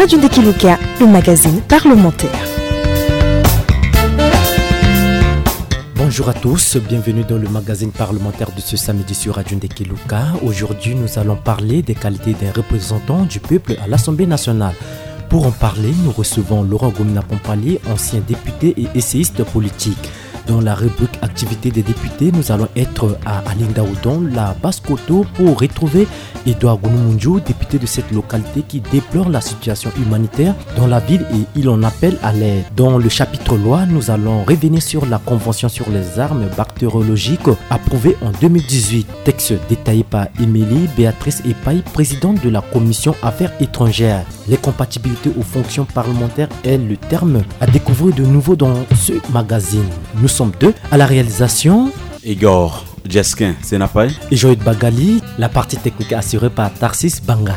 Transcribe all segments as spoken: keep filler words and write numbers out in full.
Radio Ndekiluka, le magazine parlementaire. Bonjour à tous, bienvenue dans le magazine parlementaire de ce samedi sur Radio Ndekiluka. Aujourd'hui, nous allons parler des qualités d'un représentant du peuple à l'Assemblée nationale. Pour en parler, nous recevons Laurent Gomina-Pompalier, ancien député et essayiste politique. Dans la rubrique Activité des députés, nous allons être à Alindaoudon, la Basse-Koto, pour retrouver Edouard Gounoumundjou, député de cette localité qui déplore la situation humanitaire dans la ville et il en appelle à l'aide. Dans le chapitre loi, nous allons revenir sur la Convention sur les armes bactériologiques approuvée en deux mille dix-huit. Texte détaillé par Émilie Béatrice Epaille, présidente de la Commission Affaires étrangères. Les compatibilités aux fonctions parlementaires est le terme à découvrir de nouveau dans ce magazine. Nous sommes deux à la réalisation. Igor Jeskin Senapay et Joël Bagali. La partie technique assurée par Tarsis Banga.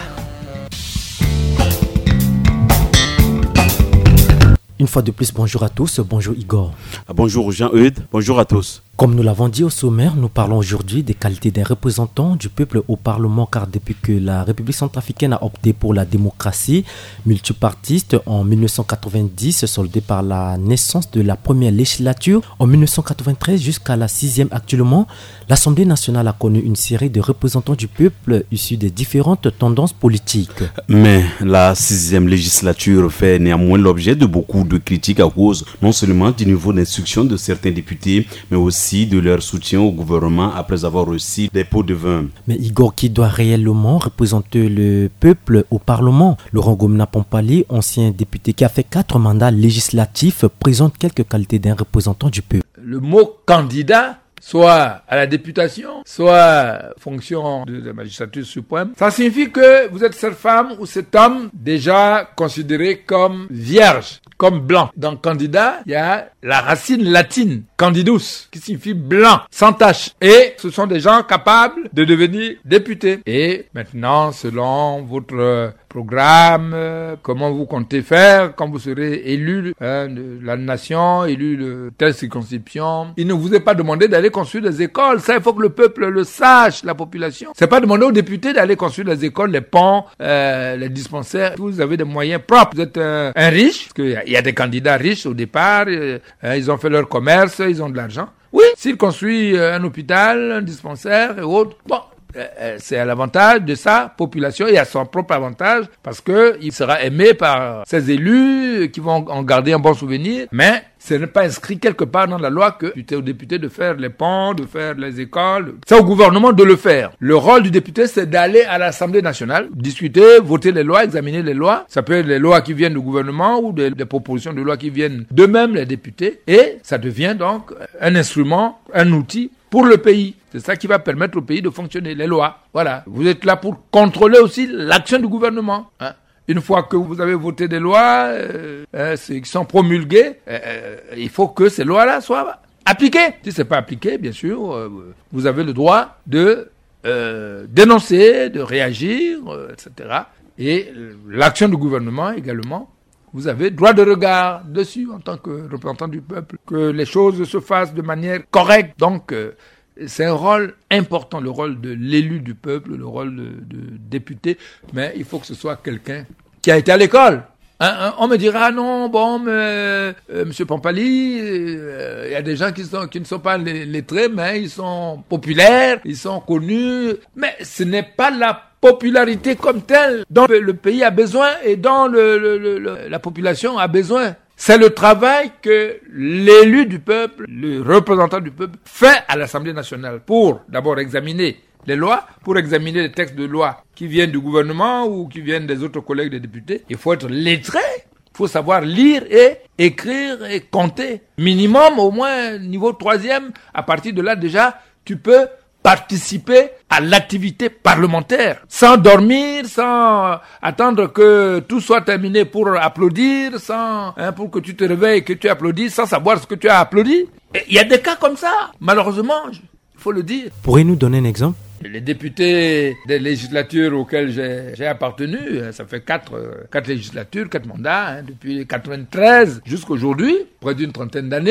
Une fois de plus, bonjour à tous. Bonjour Igor. Bonjour Jean-Eudes. Bonjour à tous. Comme nous l'avons dit au sommaire, nous parlons aujourd'hui des qualités d'un représentant du peuple au Parlement, car depuis que la République centrafricaine a opté pour la démocratie multipartiste en dix-neuf cent quatre-vingt-dix, soldée par la naissance de la première législature en dix-neuf cent quatre-vingt-treize jusqu'à la sixième actuellement, l'Assemblée nationale a connu une série de représentants du peuple issus des différentes tendances politiques. Mais la sixième législature fait néanmoins l'objet de beaucoup de critiques à cause non seulement du niveau d'instruction de certains députés, mais aussi de leur soutien au gouvernement après avoir reçu des pots de vin. Mais Igor, qui doit réellement représenter le peuple au Parlement? Laurent Gomina-Pompalier, ancien député qui a fait quatre mandats législatifs, présente quelques qualités d'un représentant du peuple. Le mot candidat, soit à la députation, soit fonction de la magistrature suprême, ça signifie que vous êtes cette femme ou cet homme déjà considéré comme vierge, comme blanc. Dans candidat, il y a la racine latine, candidus, qui signifie blanc, sans tache. Et ce sont des gens capables de devenir députés. Et maintenant, selon votre programme, euh, comment vous comptez faire quand vous serez élu hein, de la nation, élu de telle circonscription, il ne vous est pas demandé d'aller construire des écoles. Ça, il faut que le peuple le sache, la population. C'est pas demandé aux députés d'aller construire des écoles, les ponts, euh, les dispensaires. Vous avez des moyens propres. Vous êtes euh, un riche, parce qu'il y, y a des candidats riches au départ. Euh, euh, ils ont fait leur commerce, ils ont de l'argent. Oui, s'il construit euh, un hôpital, un dispensaire et autres, bon, euh, c'est à l'avantage de sa population et à son propre avantage parce que il sera aimé par ses élus qui vont en garder un bon souvenir. Mais ce n'est pas inscrit quelque part dans la loi que tu es au député de faire les ponts, de faire les écoles. C'est au gouvernement de le faire. Le rôle du député, c'est d'aller à l'Assemblée nationale, discuter, voter les lois, examiner les lois. Ça peut être les lois qui viennent du gouvernement ou des, des propositions de loi qui viennent d'eux-mêmes, les députés. Et ça devient donc un instrument, un outil pour le pays. C'est ça qui va permettre au pays de fonctionner, les lois. Voilà. Vous êtes là pour contrôler aussi l'action du gouvernement. Hein. Une fois que vous avez voté des lois euh, euh, qui sont promulguées, euh, il faut que ces lois-là soient appliquées. Si ce n'est pas appliqué, bien sûr, euh, vous avez le droit de euh, dénoncer, de réagir, euh, et cetera. Et l'action du gouvernement également, vous avez droit de regard dessus en tant que représentant du peuple, que les choses se fassent de manière correcte. Donc, euh, c'est un rôle important, le rôle de l'élu du peuple, le rôle de, de député, mais il faut que ce soit quelqu'un qui a été à l'école. Hein, hein, on me dira, non, bon, mais, euh, Monsieur Pompalier, il euh, y a des gens qui, sont, qui ne sont pas lettrés, mais ils sont populaires, ils sont connus, mais ce n'est pas la popularité comme telle dont le pays a besoin et dont le, le, le, le, la population a besoin. C'est le travail que l'élu du peuple, le représentant du peuple, fait à l'Assemblée nationale pour d'abord examiner les lois, pour examiner les textes de loi qui viennent du gouvernement ou qui viennent des autres collègues des députés. Il faut être lettré, il faut savoir lire et écrire et compter. Minimum, au moins, niveau troisième, à partir de là déjà, tu peux participer à l'activité parlementaire, sans dormir, sans attendre que tout soit terminé pour applaudir, sans hein, pour que tu te réveilles et que tu applaudis, sans savoir ce que tu as applaudi. Il y a des cas comme ça, malheureusement, il faut le dire. Pourriez-vous nous donner un exemple? Les députés des législatures auxquelles j'ai, j'ai appartenu, ça fait quatre, quatre législatures, quatre mandats, hein, depuis quatre-vingt-treize jusqu'à aujourd'hui, près d'une trentaine d'années.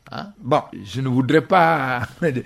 Hein? Bon, je ne voudrais pas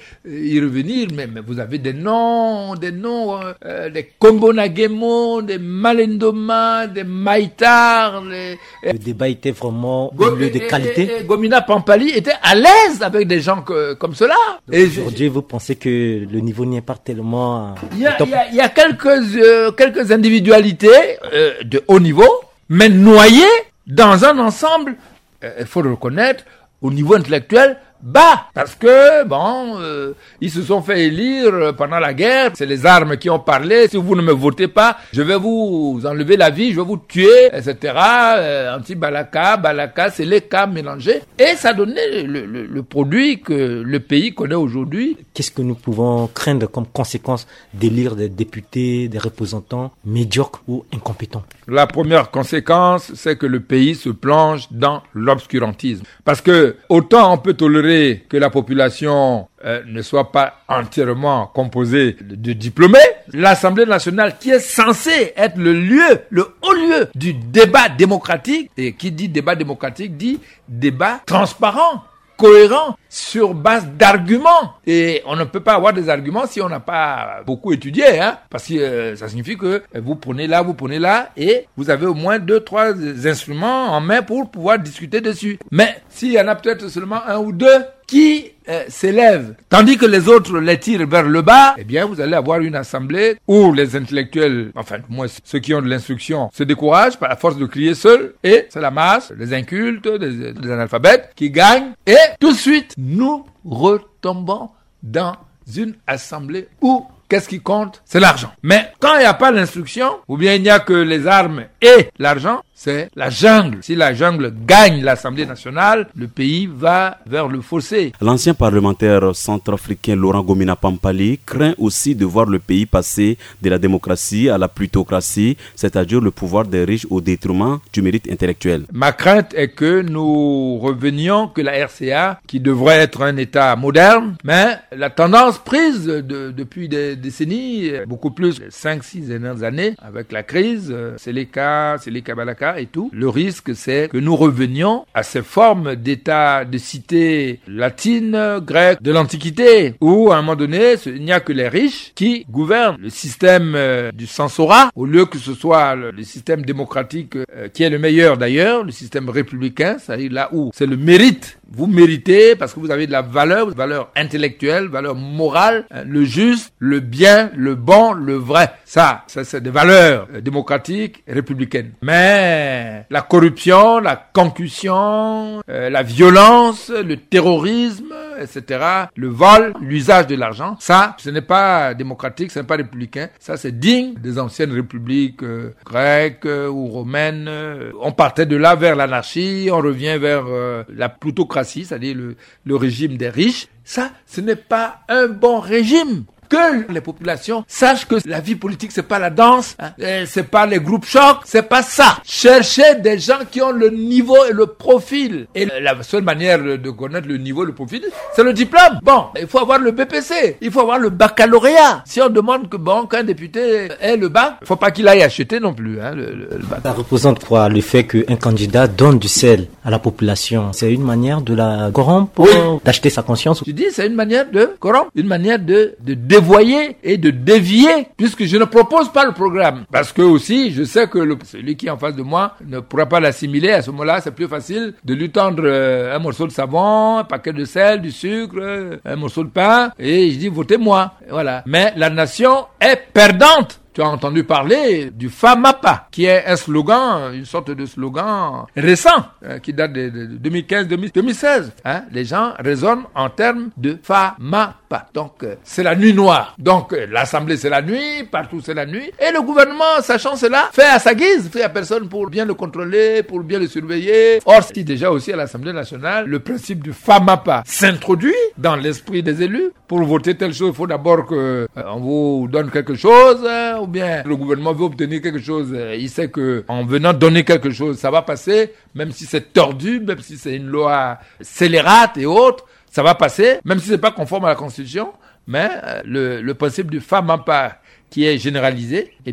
y revenir, mais, mais vous avez des noms, des noms, euh, des Kombonagemo, des Malendoma, des Maïtar. Les, Le débat était vraiment Go- lieu de qualité. Et, et, et Gomina Pampali était à l'aise avec des gens que, comme cela. Et aujourd'hui, vous pensez que le niveau n'est pas tellement... Il y a, il y a, il y a quelques, euh, quelques individualités euh, de haut niveau, mais noyées dans un ensemble, il euh, faut le reconnaître, au niveau intellectuel bas, parce que bon, euh, ils se sont fait élire pendant la guerre. C'est les armes qui ont parlé. Si vous ne me votez pas, je vais vous enlever la vie, je vais vous tuer, et cetera. Euh, anti-Balaka, Balaka, c'est les cas mélangés, et ça donnait le, le, le produit que le pays connaît aujourd'hui. Qu'est-ce que nous pouvons craindre comme conséquence d'élire des députés, des représentants médiocres ou incompétents? La première conséquence, c'est que le pays se plonge dans l'obscurantisme, parce que autant on peut tolérer que la population euh, ne soit pas entièrement composée de, de diplômés, l'Assemblée nationale, qui est censée être le lieu, le haut lieu du débat démocratique, et qui dit débat démocratique dit débat transparent, cohérent, sur base d'arguments. Et on ne peut pas avoir des arguments si on n'a pas beaucoup étudié, hein, parce que euh, ça signifie que vous prenez là, vous prenez là, et vous avez au moins deux, trois instruments en main pour pouvoir discuter dessus. Mais s'il y en a peut-être seulement un ou deux qui euh, s'élèvent, tandis que les autres les tirent vers le bas, eh bien vous allez avoir une assemblée où les intellectuels, enfin moi ceux qui ont de l'instruction, se découragent par la force de crier seuls, et c'est la masse, les incultes, les, les analphabètes qui gagnent, et tout de suite nous retombons dans une assemblée où qu'est-ce qui compte? C'est l'argent. Mais quand il n'y a pas l'instruction, ou bien il n'y a que les armes et l'argent, c'est la jungle. Si la jungle gagne l'Assemblée nationale, le pays va vers le fossé. L'ancien parlementaire centrafricain Laurent Gomina Pampali craint aussi de voir le pays passer de la démocratie à la plutocratie, c'est-à-dire le pouvoir des riches au détriment du mérite intellectuel. Ma crainte est que nous revenions, que la R C A, qui devrait être un État moderne, mais la tendance prise de, depuis des décennies, beaucoup plus, cinq six dernières années, avec la crise, c'est les cas, c'est les Kabalaka, et tout. Le risque, c'est que nous revenions à ces formes d'état de cité latine, grecque, de l'Antiquité, où à un moment donné, il n'y a que les riches qui gouvernent. Le système euh, du censorat, au lieu que ce soit le, le système démocratique euh, qui est le meilleur d'ailleurs, le système républicain, c'est-à-dire là où c'est le mérite. Vous méritez parce que vous avez de la valeur, valeur intellectuelle, valeur morale, hein, le juste, le bien, le bon, le vrai. Ça, ça c'est des valeurs euh, démocratiques et républicaines. Mais la corruption, la concussion, euh, la violence, le terrorisme, et cetera, le vol, l'usage de l'argent, ça, ce n'est pas démocratique, ce n'est pas républicain. Ça, c'est digne des anciennes républiques euh, grecques euh, ou romaines. Euh, on partait de là vers l'anarchie, on revient vers euh, la plutocratie, c'est-à-dire le, le régime des riches. Ça, ce n'est pas un bon régime. Que les populations sachent que la vie politique, c'est pas la danse, hein, c'est pas les groupes chocs, c'est pas ça. Cherchez des gens qui ont le niveau et le profil. Et la seule manière de connaître le niveau et le profil, c'est le diplôme. Bon, il faut avoir le B P C, il faut avoir le baccalauréat. Si on demande que bon, qu'un député ait le bac, faut pas qu'il aille acheter non plus, hein, le, le, le bac. Ça représente quoi, le fait qu'un candidat donne du sel à la population? C'est une manière de la corrompre, oui, d'acheter sa conscience? Tu dis, c'est une manière de corrompre, une manière de, de dévoyer et de dévier, puisque je ne propose pas le programme. Parce que aussi, je sais que le, celui qui est en face de moi ne pourra pas l'assimiler. À ce moment-là, c'est plus facile de lui tendre euh, un morceau de savon, un paquet de sel, du sucre, euh, un morceau de pain, et je dis, votez-moi. Voilà. Mais la nation est perdante. Tu as entendu parler du FAMAPA, qui est un slogan, une sorte de slogan récent, euh, qui date de, de deux mille quinze deux mille seize. Hein? Les gens raisonnent en termes de FAMAPA. Donc, euh, c'est la nuit noire. Donc, euh, l'Assemblée, c'est la nuit, partout, c'est la nuit. Et le gouvernement, sachant cela, fait à sa guise, fait à personne pour bien le contrôler, pour bien le surveiller. Or, si déjà aussi à l'Assemblée nationale, le principe du FAMAPA s'introduit dans l'esprit des élus. Pour voter telle chose, il faut d'abord que euh, on vous donne quelque chose, hein, ou bien le gouvernement veut obtenir quelque chose, il sait que en venant donner quelque chose, ça va passer, même si c'est tordu, même si c'est une loi scélérate et autres, ça va passer, même si c'est pas conforme à la Constitution, mais euh, le, le principe du FAMAPA qui est généralisé, eh bien,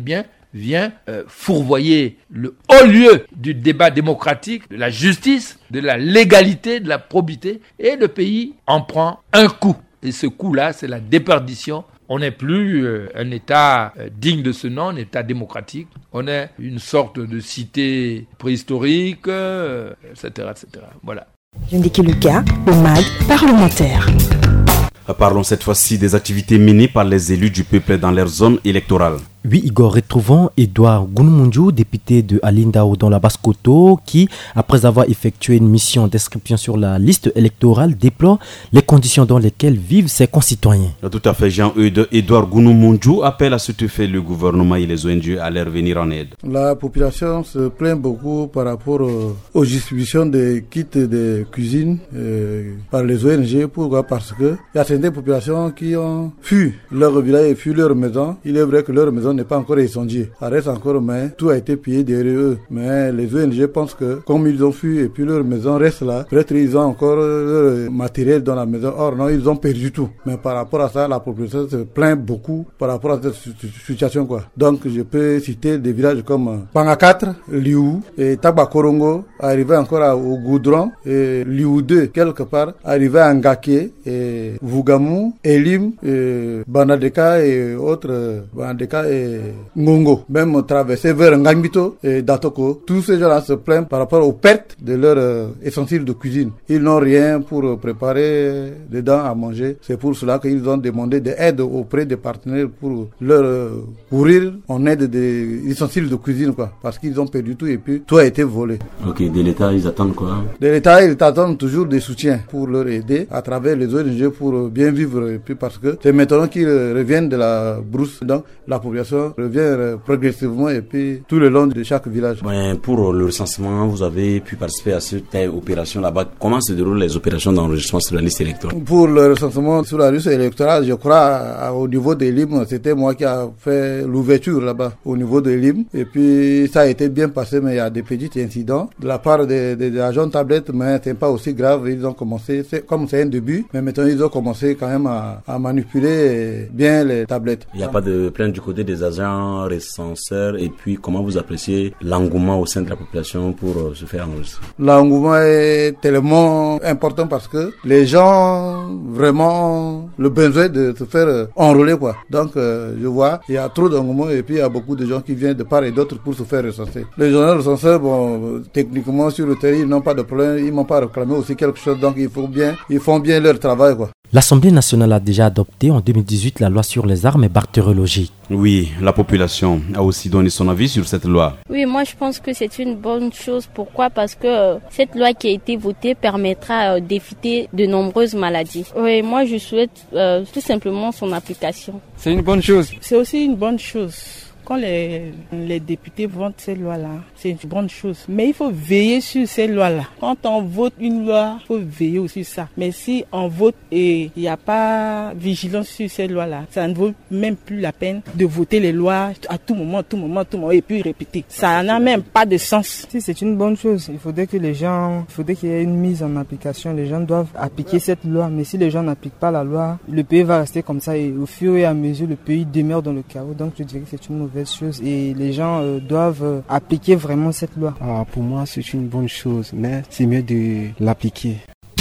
vient euh, fourvoyer le haut lieu du débat démocratique, de la justice, de la légalité, de la probité, et le pays en prend un coup. Et ce coup-là, c'est la déperdition. On n'est plus euh, un État euh, digne de ce nom, un État démocratique. On est une sorte de cité préhistorique, euh, et cetera, et cetera. Voilà. Yundiki Luka, le M A G parlementaire. Parlons cette fois-ci des activités menées par les élus du peuple dans leur zone électorale. Oui, Igor, retrouvons Edouard Gounoumondjou, député de Alindao dans la Basse-Koto, qui, après avoir effectué une mission d'inscription sur la liste électorale, déplore les conditions dans lesquelles vivent ses concitoyens. Tout à fait, Jean-Eudes. Edouard Gounoumondjou appelle à ce fait le gouvernement et les O N G à leur venir en aide. La population se plaint beaucoup par rapport euh, aux distributions des kits de cuisine euh, par les O N G. Pourquoi? Parce que il y a certaines populations qui ont fui leur village et fui leur maison. Il est vrai que leur maison n'est pas encore incendiée. Ça reste encore, mais tout a été pillé derrière eux. Mais les O N G pensent que comme ils ont fui et puis leur maison reste là, peut-être ils ont encore leur matériel dans la maison. Or non, ils ont perdu tout. Mais par rapport à ça, la population se plaint beaucoup par rapport à cette situation, quoi. Donc je peux citer des villages comme Pangakatre, Liu et Tabakorongo, arrivé encore à, au Goudron, et Liu deux quelque part, arrivé à Ngake et Vugamou, Elim, et Banadeka et autres, Banadeka et Ngongo, même traversé vers Ngambito et Datoko. Tous ces gens-là se plaignent par rapport aux pertes de leurs euh, essentiels de cuisine. Ils n'ont rien pour préparer dedans à manger. C'est pour cela qu'ils ont demandé de l'aide auprès des partenaires pour leur euh, courir en aide des essentiels de cuisine, quoi. Parce qu'ils ont perdu tout et puis tout a été volé. Ok, de l'État, ils attendent quoi? De l'État, ils attendent toujours des soutiens pour leur aider à travers les O N G pour bien vivre. Et puis parce que c'est maintenant qu'ils reviennent de la brousse, donc la population revient progressivement et puis tout le long de chaque village. Ouais, pour le recensement, vous avez pu participer à cette opération là-bas. Comment se déroulent les opérations d'enregistrement sur la liste électorale? Pour le recensement sur la liste électorale, je crois au niveau de l'I M, c'était moi qui a fait l'ouverture là-bas au niveau de l'I M. Et puis ça a été bien passé, mais il y a des petits incidents de la part des, des, des agents tablettes, mais c'est pas aussi grave. Ils ont commencé, c'est, comme c'est un début, mais maintenant ils ont commencé quand même à, à manipuler bien les tablettes. Il n'y a pas de plainte du côté des agents recenseurs, et puis comment vous appréciez l'engouement au sein de la population pour euh, se faire enregistrer? L'engouement est tellement important parce que les gens vraiment le besoin de se faire enrôler, quoi. Donc euh, je vois il y a trop d'engouement et puis il y a beaucoup de gens qui viennent de part et d'autre pour se faire recenser. Les gens recenseurs, bon, techniquement sur le terrain ils n'ont pas de problème, ils m'ont pas réclamé aussi quelque chose, donc il faut bien, ils font bien leur travail, quoi. L'Assemblée nationale a déjà adopté en deux mille dix-huit la loi sur les armes et bactériologie. Oui, la population a aussi donné son avis sur cette loi. Oui, moi je pense que c'est une bonne chose. Pourquoi? Parce que euh, cette loi qui a été votée permettra euh, d'éviter de nombreuses maladies. Oui, moi je souhaite euh, tout simplement son application. C'est une bonne chose. C'est aussi une bonne chose. Quand les, les députés votent ces lois-là, c'est une bonne chose. Mais il faut veiller sur ces lois-là. Quand on vote une loi, il faut veiller aussi sur ça. Mais si on vote et il n'y a pas vigilance sur ces lois-là, ça ne vaut même plus la peine de voter les lois à tout moment, tout moment, tout moment, et puis répéter. Ça n'a même pas de sens. Si c'est une bonne chose, il faudrait que les gens, il faudrait qu'il y ait une mise en application. Les gens doivent appliquer cette loi. Mais si les gens n'appliquent pas la loi, le pays va rester comme ça et au fur et à mesure, le pays demeure dans le chaos. Donc je dirais que c'est une mauvaise chose et les gens euh, doivent euh, appliquer vraiment cette loi. Ah, pour moi, c'est une bonne chose, mais c'est mieux de l'appliquer.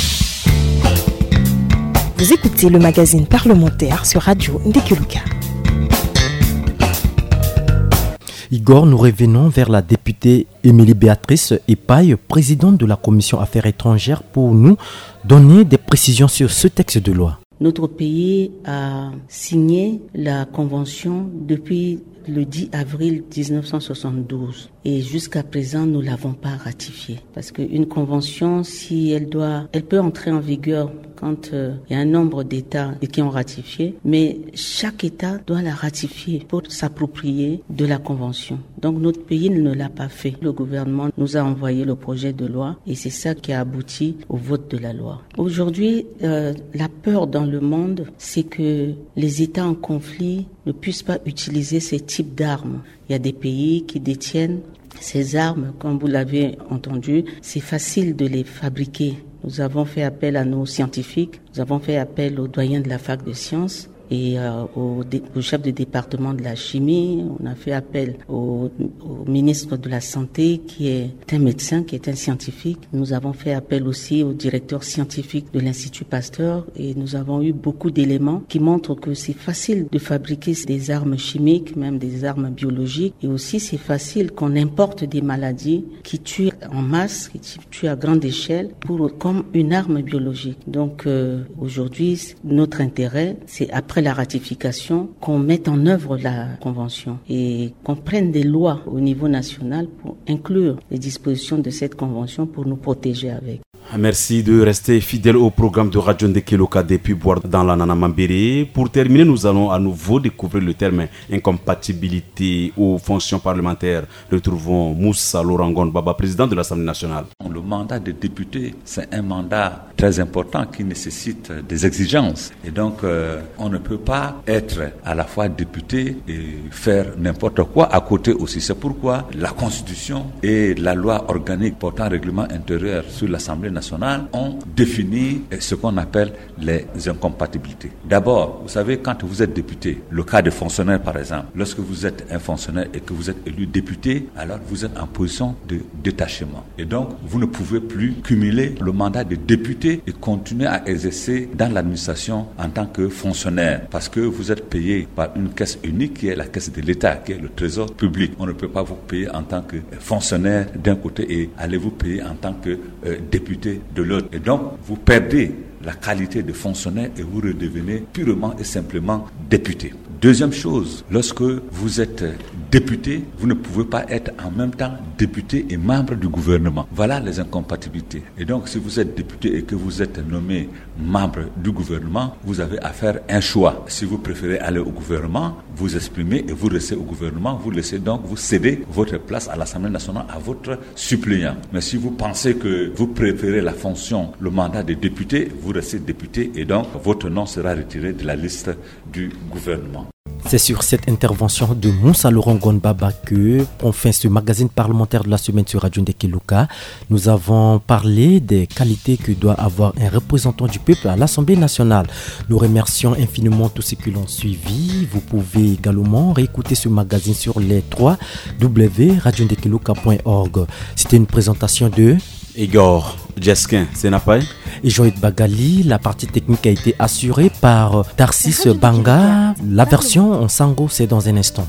Vous écoutez le magazine parlementaire sur Radio Ndekuluka. Igor, nous revenons vers la députée Émilie Béatrice Epaille, présidente de la commission Affaires étrangères, pour nous donner des précisions sur ce texte de loi. Notre pays a signé la convention depuis le dix avril dix-neuf cent soixante-douze et jusqu'à présent nous l'avons pas ratifiée parce qu'une convention, si elle doit, elle peut entrer en vigueur quand il euh, y a un nombre d'États qui ont ratifié, mais chaque État doit la ratifier pour s'approprier de la convention. Donc notre pays ne l'a pas fait. Le gouvernement nous a envoyé le projet de loi et c'est ça qui a abouti au vote de la loi. Aujourd'hui, euh, la peur dans le monde, c'est que les États en conflit ne puissent pas utiliser ces types d'armes. Il y a des pays qui détiennent ces armes, comme vous l'avez entendu, c'est facile de les fabriquer. Nous avons fait appel à nos scientifiques, nous avons fait appel aux doyens de la fac de sciences, et euh, au, dé- au chef de département de la chimie. On a fait appel au, au ministre de la Santé qui est un médecin, qui est un scientifique. Nous avons fait appel aussi au directeur scientifique de l'Institut Pasteur et nous avons eu beaucoup d'éléments qui montrent que c'est facile de fabriquer des armes chimiques, même des armes biologiques, et aussi c'est facile qu'on importe des maladies qui tuent en masse, qui tuent à grande échelle, pour comme une arme biologique. Donc euh, aujourd'hui, notre intérêt, c'est après la ratification qu'on mette en œuvre la convention et qu'on prenne des lois au niveau national pour inclure les dispositions de cette convention pour nous protéger avec. Merci de rester fidèle au programme de Radio Ndeke Loka depuis boire dans la Nana Mambéré. Pour terminer, nous allons à nouveau découvrir le terme incompatibilité aux fonctions parlementaires. Retrouvons Moussa Lorangon Baba, président de l'Assemblée nationale. Le mandat de député, c'est un mandat très important qui nécessite des exigences. Et donc, euh, on ne peut pas être à la fois député et faire n'importe quoi à côté aussi. C'est pourquoi la Constitution et la loi organique portant règlement intérieur sur l'Assemblée nationale ont défini ce qu'on appelle les incompatibilités. D'abord, vous savez, quand vous êtes député, le cas de fonctionnaire par exemple, lorsque vous êtes un fonctionnaire et que vous êtes élu député, alors vous êtes en position de détachement. Et donc, vous ne pouvez plus cumuler le mandat de député et continuer à exercer dans l'administration en tant que fonctionnaire, parce que vous êtes payé par une caisse unique qui est la caisse de l'État, qui est le trésor public. On ne peut pas vous payer en tant que fonctionnaire d'un côté et allez vous payer en tant que euh, député de l'autre. Et donc, vous perdez la qualité de fonctionnaire et vous redevenez purement et simplement député. Deuxième chose, lorsque vous êtes député, vous ne pouvez pas être en même temps député et membre du gouvernement. Voilà les incompatibilités. Et donc, si vous êtes député et que vous êtes nommé membre du gouvernement, vous avez à faire un choix. Si vous préférez aller au gouvernement, vous exprimez et vous restez au gouvernement, vous laissez donc, vous cédez votre place à l'Assemblée nationale à votre suppléant. Mais si vous pensez que vous préférez la fonction, le mandat de député, vous restez député et donc votre nom sera retiré de la liste du gouvernement. C'est sur cette intervention de Moussa Lorangon Baba que prend fin ce magazine parlementaire de la semaine sur Radio Ndeke Loka. Nous avons parlé des qualités que doit avoir un représentant du peuple à l'Assemblée nationale. Nous remercions infiniment tous ceux qui l'ont suivi. Vous pouvez également réécouter ce magazine sur les trois w point radio ndeke loka point org. C'était une présentation de Igor Jeskin Senapai et Joël Bagali. La partie technique a été assurée par Tarsis Banga. La version en sango, c'est dans un instant.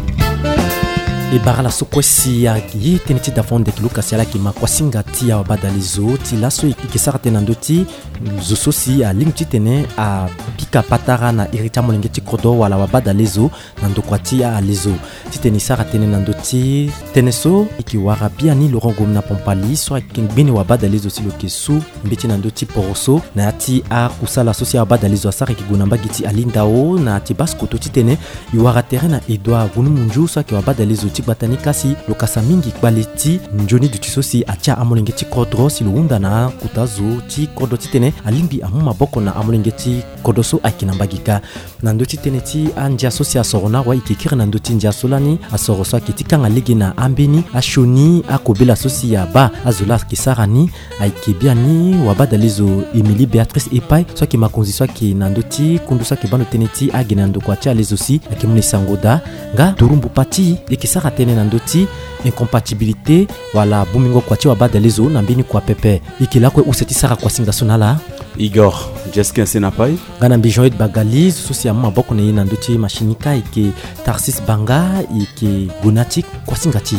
E bara la sokwesi ya yi teniti da fonde kiluka siala ki makwasinga ti ya badalizo ti laso ikisara tenandoti zososi a lingti tene a pika patara na irita molengeti kodo wala wabadalizo nandokwati ya alizo ti teni sara tene nandoti teneso ikiwara biani lorongo na pompali so kingbini wabadalizo si lokesu mbiti nandoti poroso na ti a kusala sosi ya badalizo asara kigunamba giti alindao na ti basko to ti tene iwara terena edwa gunu munju so ki wabadalizo ti batani kasi lokasa mingi baleti njoni du tisosi atia amolengeti kodro si luunda na kutazo ti kodo titene alimbi amuma boko na amolengeti kodoso akinambagika nandoti tene ti anja sosi asorona wa ikikira nandoti ndia solani asoroso akitikanga ligi na ambeni ashoni akobela sosi ya ba azola kisarani aikibiani wabadalizo Emily Beatrice Epai so ki makonzi so ki nandoti kundusa ki bano teneti aginando kwa tia lezosi akimuni sangoda nga turumbu pati ikisara tene nandoti incompatibilité wala bumingo kwa tia wabadalizo na mbini kwa pepe ikilakwe useti sara kwa singa sonala Igor Jeskin Senapai ngana mbijoid bagali sosi ya maboko ne nandoti mashinika ike Tarsis Banga ike Gunatik kwa singati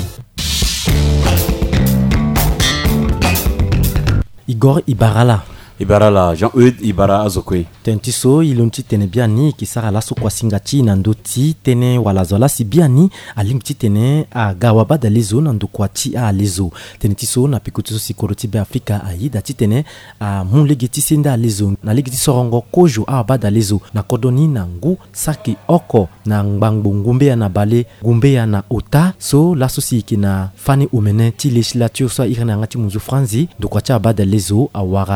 Igor Ibarala Ibarala Jean-Eudes Ibara Azokwe tentiso ilunti tene biani kisara laso kwa singati nandoti tene wala zola si biani alimti tene agawa badalizo nandokwati a lezo tenetiso na pikutuso sikoroti be Afrika aida titene a munlegeti senda lezo na legeti sorongo kojo a badalizo na kodoni na ngu saki oko na ngbangu ngumbe na bale ngumbe na ota so laso si kina fani umene ti legislature so irena ngati munzu franzi dokwati a badalizo awara a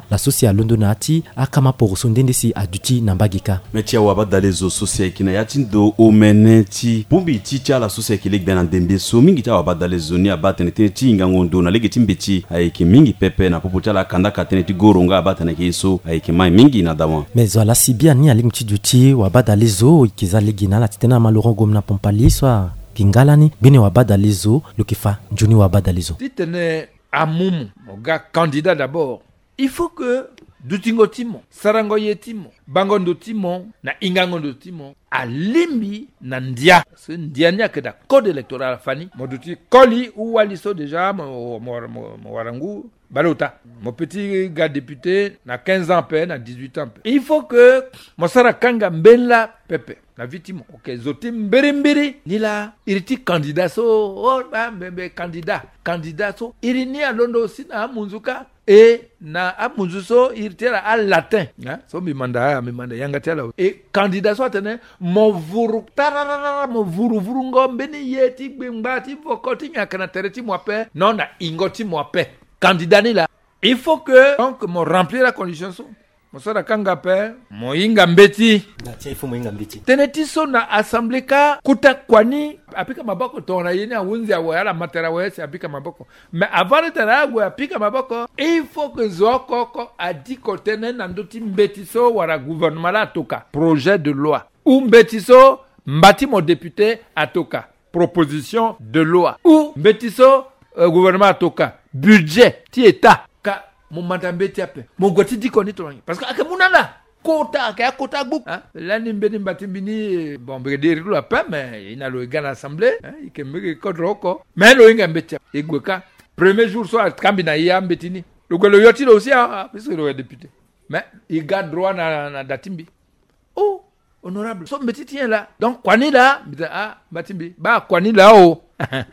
la socia londonati akama pour sondendesi aduti nambagika metia waba dalezo socia kina yatindo omeneti bumbi ticha la socia kilik bena dembe so mingi ta waba dalezo ni abatene ti ngangondo na legeti mbeti ayeke mingi pepe na popotia la kanda katene ti goronga abatene ke so ayeke mai mingi na dawa mais wala sibia ni alimti duti waba dalezo ikiza legina la titena maloron gomna pompali so kingalani bine wabada lizo lukifa njuni wabada lizo titene amumu moga candidat d'abord il faut que dutingo timo sarangoye timo bangondo timo na ingangondo timo alimbi na ndia ce ndia nya que da code électoral fani moduti koli ou waliso déjà mo mo, mo, mo warangu balota mon petit gars député na quinze ans pe na dix-huit ans pe. Il faut que mo sara kanga mbela pepe na vitimo ok zoti mbiri mbiri nila iriti candidat so oh ba mbembe candidat candidat so irini alondo aussi na munzuka et na amunzu so iritera al latin hein so mi manda mi manda yanga tela et candidat so tene mo vuru tarara mo vuru vuru ngombe ni yeti gbengbati vokoti nyakana tereti mo pe non na ingoti mo pe candidat ni là il faut que donc mo remplir la condition so Mosara kanga pe moinga mbeti na faut moinga mbeti teneti so na assemblée ka kuta kwani apika maboko tona yeni awunzi awala matera wese apika maboko mais avant de tarago apika maboko il faut que zokoko adi kotene na ndoti mbeti so wara gouvernement la toka projet de loi ou mbeti so mbati mo député atoka proposition de loi ou mbeti so uh, gouvernement atoka budget ti état ka mon madame tiape mon goti di konito parce que akamunana kota ka kota buk hein la nimbeni mbatimbini bon breder la pas mais il a le gars l'assemblée hein il kembe kodroko mais lo inga mbetia egweka premier jour so kambina ya mbetini le golo yoti lo aussi hein parce que le député mais il garde droit na, na datimbi oh honorable so mbeti tient là donc kwani là ah batimbi ba kwani là oh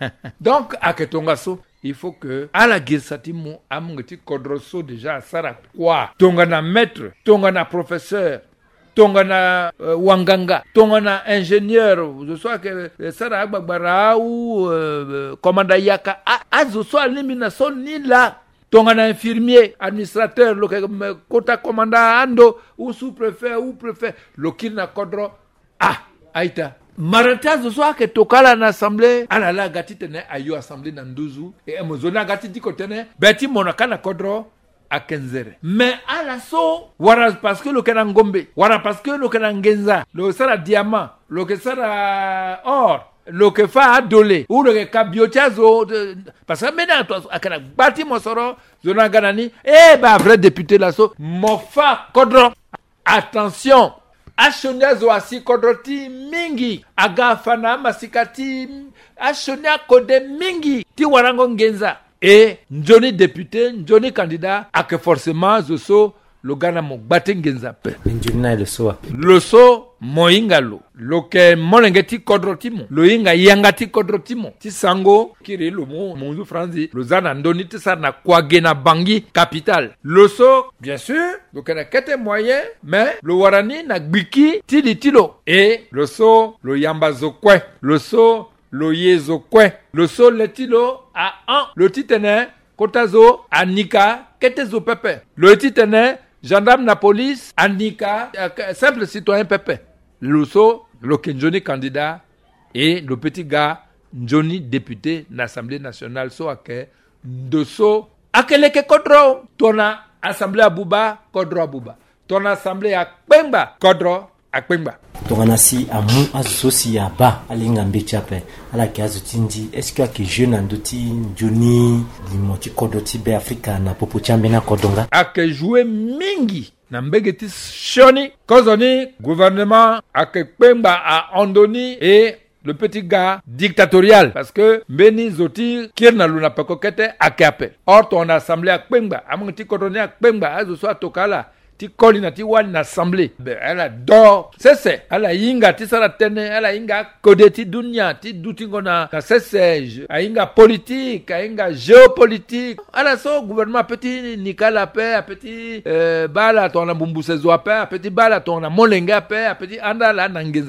donc aketonga so il faut que à la gesatimu amngeti kodroso déjà sara quoi tongana maître tongana professeur tongana uh, wanganga tongana ingénieur je soit que sara agbara ou uh, commandant yaka azo so elimina so ni là tongana infirmier administrateur lo kota commandant ando ou sous-préfet ou préfet lo kilna kodro ah aita Marata zo soa ke tokala na assemblée ala la gati tene ayo assemblée na nduzu et emozona gati diko tene beti monaka na kodro a kenzere mais ala so wara parce que lo kana ngombe wara parce que lo kana ngenza lo sara diamant lo ke sara or lo ke fa adole ou lo ke kabiotia zo parce que mena to akana bati mosoro zona ganani eh ba vrai député la so mofa kodro attention Ashonia zoasi kodroti mingi agafana masikati ashonia kode mingi ti warango ngenza et njoni député njoni candidat ake forcément zoso lo gana mo bate ngenza pe njina le so le so moinga lo lo ke monengeti kodroti mo lo inga yangati kodroti mo ti sango kiri lo mo munzu franzi lo zana ndoni ti sarna kwagena bangi capital le so bien sûr lo kana kete moyen mais lo warani na gbiki ti litilo et le so lo yamba zokwe le so lo yezo kwe le so letilo a un le titene kotazo anika ketezo pepe le titene gendarme na police anika uh, simple citoyen pepe le so le Njoni candidat et le petit gars Njoni député na l'Assemblée nationale so ake de so akeleke kodro tona assemblée abuba kodro abuba tona assemblée a Kpemba kodro a Kpemba tona si amu asosi ya ba alinga mbechape ala kiazo tindi est-ce que que jeune andoti Njoni limoti kodro tibe Afrika na popo chambe na kodonga ake jouer mingi na mbegeti shoni kozoni gouvernement ake Kpemba a Andoni et le petit gars dictatorial parce que Mbeni Zoti kirna luna pakokete akape or ton assemblée a Kpemba amonti kodoni a Kpemba azo so atokala ti koli na ti wali na assemblée elle adore c'est elle a inga ti sara tene elle a inga kode ti dunia ti dutingo na na c'est a inga politique a inga géopolitique elle a so gouvernement petit nikala pe petit euh, bala ton na bumbu sezo pe petit bala ton na molenga pe petit anda la na ngenza pepe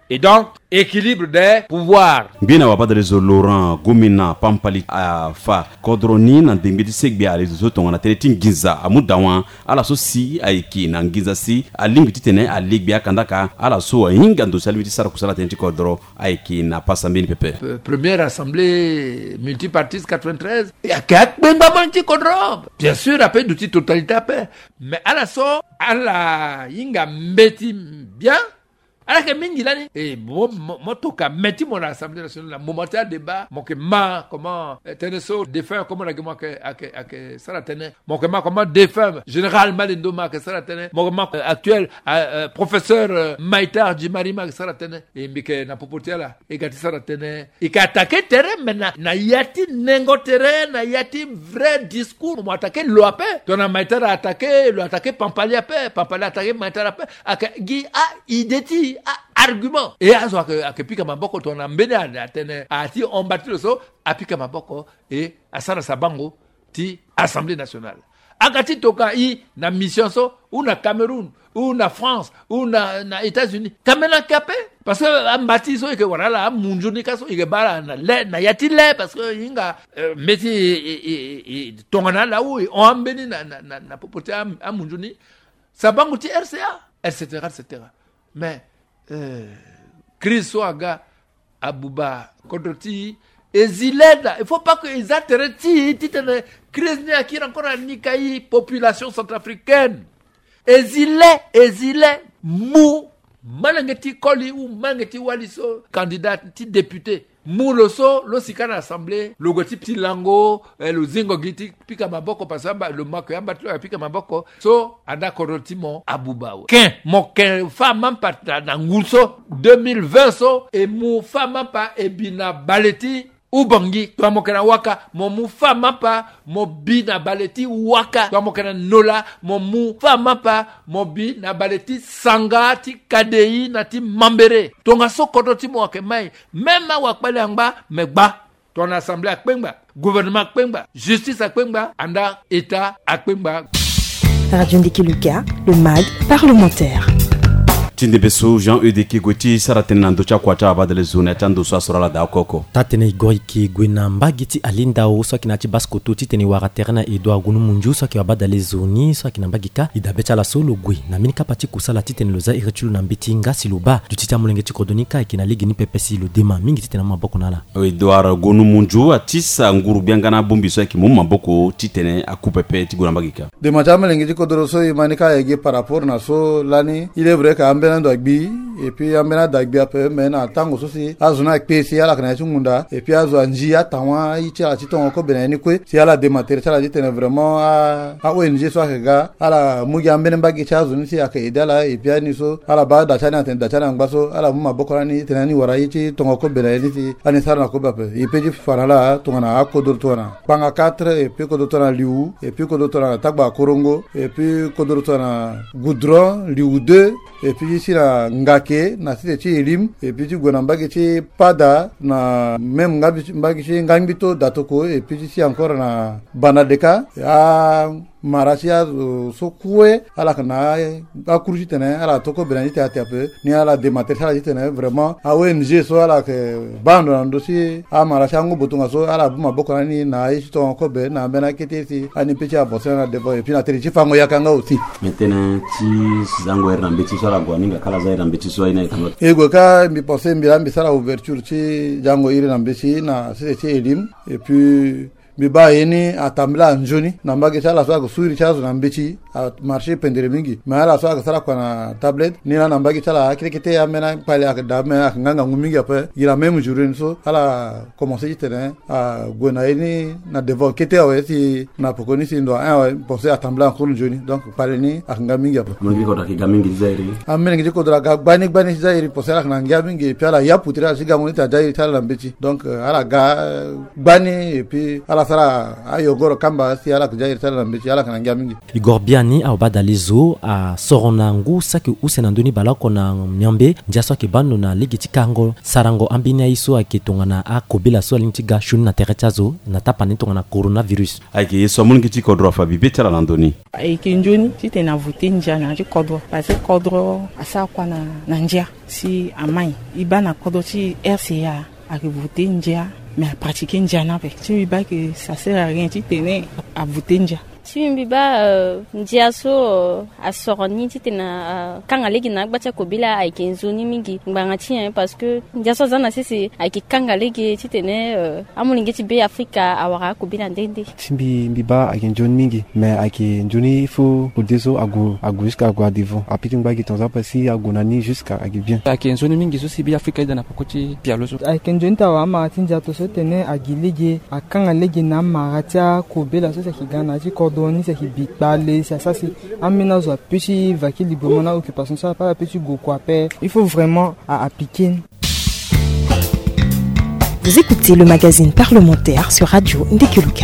Et donc, équilibre des pouvoirs. Bien à bas de réseau Laurent Gomina Pampali à Fa Kodroni na dembedi segbi à réseau ton na teletin Ginza à Mudawan à la soci à Eki na Ginza si à limbiti tene à Ligbia Kandaka à la so ingando salviti sara kusala tenti Kodro à Eki na Pasambini Pepe. Première assemblée multipartiste quatre-vingt-treize et à quatre Bemba Manti Kodro. Bien sûr après d'outil totalité après mais à la so à la inga mbeti bien. Alors que mingi là et moi moi toka metti mon assemblée nationale la momentaire débat mon que ma comment teneso défendre comment la que que que ça la tenait mon que ma comment défendre général Malindoma que ça la tenait mon que actuel professeur Maïtar Jimarima que ça la tenait et mbike na popotia là et gati ça la tenait et qui attaquer terrain maintenant na yati nengo terrain na yati vrai discours moi attaquer l'O P ton Maïtar a attaqué le attaqué Pampali après Pampali attaqué Maïtar après à gi a idéti argument et azo que que pika maboko to na mbene atene ati on bâti le so apika maboko et asara sabango ti assemblée nationale akati toka i na mission so ou na Cameroun ou na France ou na na États-Unis kamena capé parce que ambati so que voilà là munjuni kaso ike bara na le na yati le parce que inga meti et tongana là où on ambeni na na na popote am munjuni sabango ti R C A etc etc mais Euh, Chris Ouaga Abouba Kodroti Ezileda il faut pas que ils atterrent titane Chris ni akira encore ni kai population centrafricaine Ezile Ezile mou malangeti koli ou mangeti waliso candidat ti député Mouloso, lo sikana assemblée, logotype tilango, le zingo giti, pika maboko pasamba, le mako yamba tlo pika maboko. So, anda korotimo abubao. Ken, mo ken femme pata na ngulso deux mille vingt so et mou femme pa ebina baleti ubangi to mokena waka mo mu femme pa mo bi na baleti waka to mokena nola mo mu femme pa mo bi na baleti sanga ti kadei na ti mambere to nga sokoto ti mo ke mai même wakpale anga megba ton assemblée akpengba gouvernement akpengba justice akpengba anda état akpengba. Radio Ndekeluka, le mag parlementaire. Tindebeso Jean Eudeke Goti saratena ndocha kwata abadele zone atando so asora da koko tatene igoriki gwena mbagiti alinda o so kinati baskoto titeni waraterna Edouard Gunu Munju so ki abadele zone so kinambagika idabecha la solo gwe na minika pati kusala titeni loza irechulu na mbitinga siluba dutita mulenge tikodonika ikina ligi ni pepesi lo dema mingi titena maboko nala Edouard Gunu Munju atisa nguru biangana bombi so ki mumma boko titene akupepe tigurambagika de majama lenge tikodoro so imanika yege par rapport na so lani il est vrai que ambena dagbi et puis ambena dagbi ape mena tango so si azuna pesi ala kana chungunda et puis azo anjia tawa ichi ala chiton ko benani kwe si ala de matériel ala ditene vraiment a a O N G so ga ala mugi ambena bagi chazo ni si aka idala et puis ani so ala ba da chana ten da chana ngbaso ala muma bokorani tenani wara ichi tongo ko benani si ani sarna ko bape et puis farala tongana akodor tona panga quatre et puis kodor tona liu et puis kodor tona tagba korongo et puis kodor tona goudron liu deux et puis si la ngake na site chi elim et puis tu gona mbagi chi pada na même ngabi mbagi chi ngambito datoko et puis si encore na banadeka a marasia so kuwe ala kana a kurji tene ala toko benani te atepe ni ala de matériel tene vraiment a O N G so ala ke bando na dosi a marasia ngo botunga so ala buma bokona ni na isto ko be na bena kete si ani pecha bosana de boy puis na teri chi fango yakanga aussi maintenant ti zango erna mbeti so la gwaninga kala za erna mbeti so ina ikano ego ka mi pensé mbira mbisala ouverture chi jango ire na mbesi na c'est chi elim et puis biba yeni atambla njoni na mbage chala so ko suiri chazo na mbechi a marché pendere mingi mala so ko sara kwa na tablet ni na mbage chala akirikite ya mena pale ak da mena nganga ngumingi apa ira même journée so ala commencer itene a gona yeni na devant kete aweti na pokoni si ndo a penser atambla ko njoni donc pale ni ak ngamingi apa mungi ko taki gamingi zairi amene ngi ko dra ga bani bani zairi penser ak na ngamingi pala ya putira siga monita zairi tala mbechi donc ala ga bani et puis ala sara ayogoro kamba si ala kujair sala mbichi ala kana ngiamingi Igor Biani a obadalezo a soronangu saki usenandoni balako na myambe njaso ke bando na ligiti kango sarango ambina iso akitongana a kobila so lintiga shun na terechazo na tapani tongana coronavirus aiki yeso mun kiti kodro fa bibetera landoni aiki njoni tite na voter njana ji kodro parce que kodro asa kwa na na njia si amai ibana kodro ci R C A a voter njia mais à pratiquer njana avec tu iba que ça sert à rien tu tenais à voter njia Chimbiba njiaso asoroni titena kanga legi na bacha kobila aikenzoni mingi ngbangachi parce que njiaso zana sisi aikikanga legi titene amulingi tibe Afrika awara kobila ndende Chimbi biba aikenjoni mingi mais aikenjoni il faut podeso agu agu jusqu'à agu devant apiti ngba gitonza pasi agunani jusqu'à agi bien aikenzoni mingi so sibi Afrika ida na pakoti pialoso aikenjoni tawa ma tinja to so tene agilege akanga legi na maratia kobila so sakigana ji doni c'est qui big balé ça ça c'est amena zo petit vaquer librement na occupation ça pas petit go quoi père il faut vraiment à appliquer. Vous écoutez le magazine parlementaire sur Radio Ndekeluka.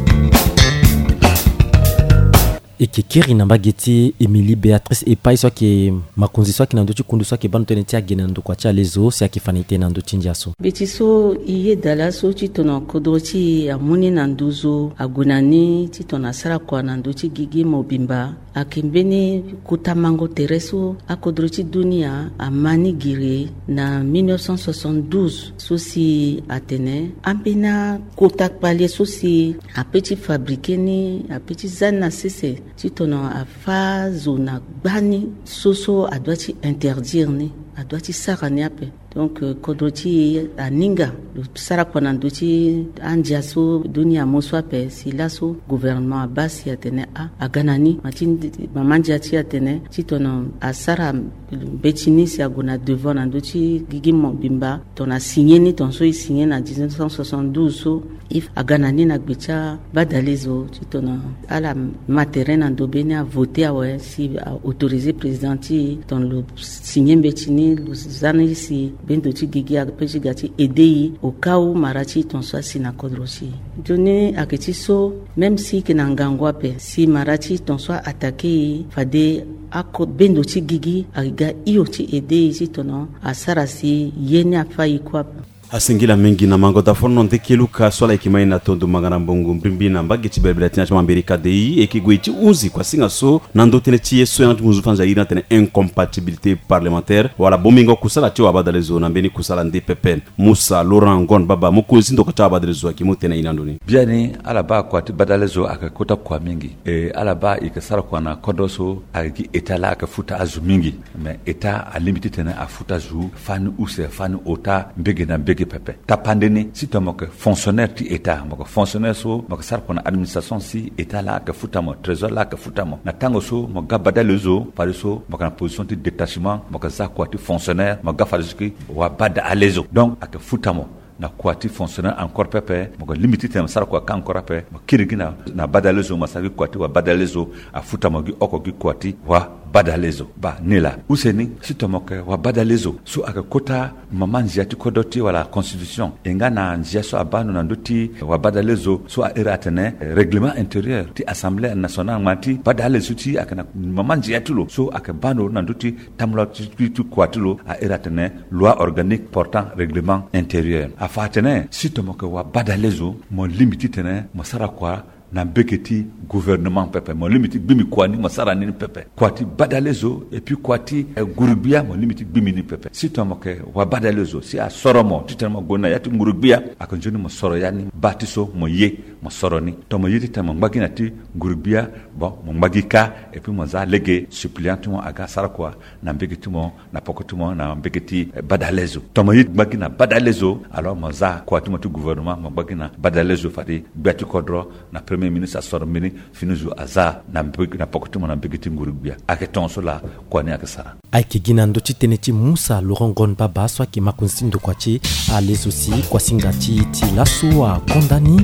Et que Kiri Nambageti, Emily Béatrice et pas soit que ma condition qui n'a d'autre condu soit que ban teneti a genando kwa cha lezo c'est qui fanité nando tinjaso. Betiso iye dalaso titona kodoti amuni nanduzo agunani titona sara kwa nandochi gigi mobimba akimbeni kutamango tereso akodroti dunia amani gire na mille neuf cent soixante-douze sosi atene ambina kotak palier sosi a petit fabriqué ni a petit zana sese titono a fa zona gbani soso a doit interdire ni a doit sarani ape donc kodoti aninga le sara kwana ndoti andiaso dunia moswape silaso gouvernement abasi atene a aganani matin mamanja ti atene titono a sara betini si agona devant ndoti gigimo bimba ton a signé ni ton so signé na mille neuf cent soixante-douze so if aganani na gbecha badalezo titono ala materen ndobeni a voté a ouais si a autorisé président ti ton le signé betini le zani si bendoti gigi a peji gati edei au cas où marachi ton soit sina kodrosi donné a ketiso même si que nangangwa pe si marachi ton soit attaqué fade ako bendoti gigi aga ioti edei si tono asarasi yene afai kwa asingila mengi na mangota fono ndekeluka swala ikimai na tondo magana mbongo mbimbi na mbagi tibebela tina chama Amerika dei ekigwiti uzi kwa singa so nando tene tie so yantu muzufanja ina tene incompatibilité parlementaire wala bomingo kusala ti wabada lezo na mbeni kusala ndi pepen Musa Laurent Ngon baba mukozi ndo kata wabada lezo akimutena inandoni biani alaba kwa ti badalezo akakota kwa mingi e alaba ikasara kwa na kodoso aki etala akafuta azu mingi mais eta a limité tene afuta zu fani use fani ota mbege na mbege pepe tapandeni si to moko fonctionnaire ti état moko fonctionnaire so moko sar kona administration si état la ka futamo trésor la ka futamo na tango so mo gabada lezo par so moko na position de détachement moko za quoi ti fonctionnaire mo gafaliski wa bada alezo donc aka futamo na kwati fonctionnaire encore pepe moko limité tem sar kwa kan encore pepe mo kirigina na badalezo masabi kwati wa badalezo afuta mo gi oko gi kwati wa badalezo ba nila useni sitomoke wa badalezo so aka kota mama njiati kodoti wala constitution engana njia so abano na ndoti wa badalezo so a eratene règlement intérieur ti assemblée nationale mati badalezo ti aka mama njiati lo so aka bano na ndoti tamlo ti kwatulo a eratene loi organique portant règlement intérieur afatene sitomoke wa badalezo mo limiti tene mo sara kwa na beketi gouvernement pepe mo limiti bimi kwani mo sara ni pepe kwati badalezo et puis kwati e gurubia mo limiti bimi ni pepe si to mo ke wa badalezo si a soromo titamo gona yati gurubia akonjoni mo soro yani batiso mo ye mo soro ni to mo yiti tamo mbagina ti gurubia bon mo mbagika et puis mo za lege suppléant mo aga sara kwa na beketi mo na pokotu mo na beketi badalezo to mo yiti mbagina badalezo alors mo za kwati mo tu gouvernement mo mbagina badalezo fadi betu kodro na premier ministre sormini finuzu aza na mbegi na pokotu mo na mbegeti ngurubia aketonso la kwani akasara aiki gina ndochi teneti Musa Laurent Ngon baba swa ki makonsindo kwachi a les aussi kwa singati ti laso a kondani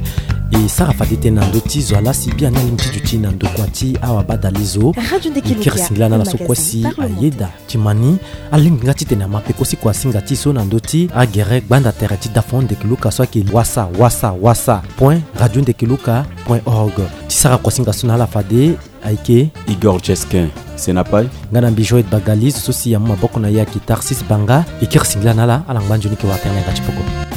et Sarah Fadete Nando Tizo ala Sibia na limti duti Nando Kwati awa badalizo Radio Ndekeluka Kir Singlana na sokwasi ayeda Timani alinga titena mapeko si kwa singa tiso Nando ti a gere banda terati dafon Ndekeluka soit ki wasa wasa wasa point radio ndekeluka point org Tisara kwa singa sona la fade aike Igor Cheskin Senapai ngana bijoet bagalis sosi ya maboko na ya kitar sis banga ikir Singlana la alangbanjuni ke waterne gachipoko